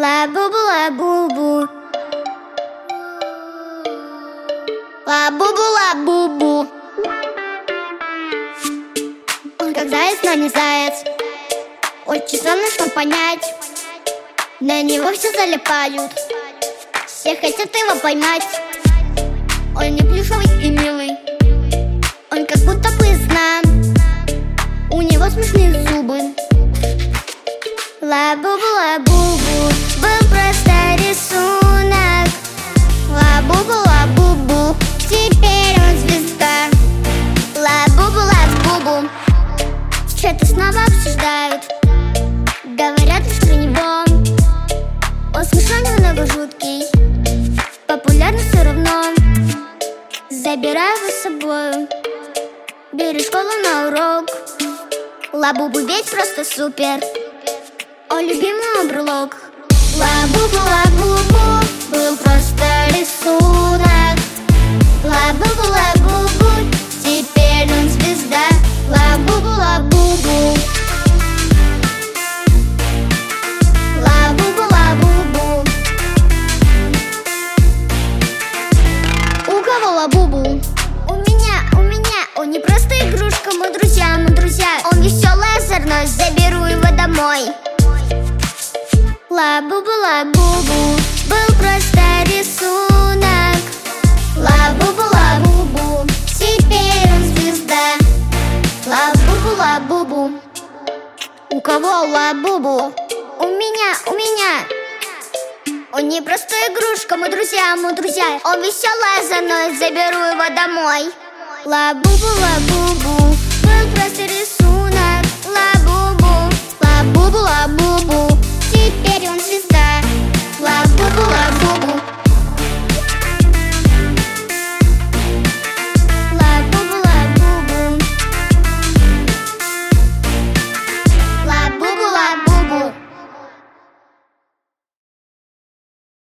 Ла-бу-бу, ла-бу-бу. Ла-бу-бу, ла-бу-бу. Он как заяц, но не заяц. Очень сложно, что понять. На него все залипают. Все хотят его поймать. Он не плюшевый и милый. Он как будто бы из сна. У него смешные зубы. Ла-бу-бу, ла-бу-бу. Был просто рисунок. Ла-бу-бу, ла-бу-бу. Теперь он звезда. Ла-бу-бу, ла-бу-бу. Что-то снова обсуждают. Говорят лишь про него. Он смешной, немного жуткий. Популярный все равно. Забираю его с собой. Беру школу на урок. Ла-бу-бу ведь просто супер. О, любимый брелок. Ла-бу-бу, ла-бу-бу. Был просто рисунок. Ла-бу-бу, ла-бу-бу. Теперь он звезда. Ла-бу-бу, ла-бу-бу. Ла-бу-бу, ла-бу-бу. У кого ла-бу-бу? У меня. Он не просто игрушка, мы друзья. Он веселый, озорной, заберу его домой. Ла-бу-бу, ла-бу-бу. Был просто рисунок. Ла-бу-бу, ла-бу-бу. Теперь он звезда. Ла-бу-бу, ла-бу-бу. У кого ла-бу-бу? У меня. Он не просто игрушка, мы друзья. Он веселый, озорной, заберу его домой. Ла-бу-бу, ла-бу-бу. Был просто рисунок. Ла-бу-бу, ла-бу-бу, ла-бу-бу.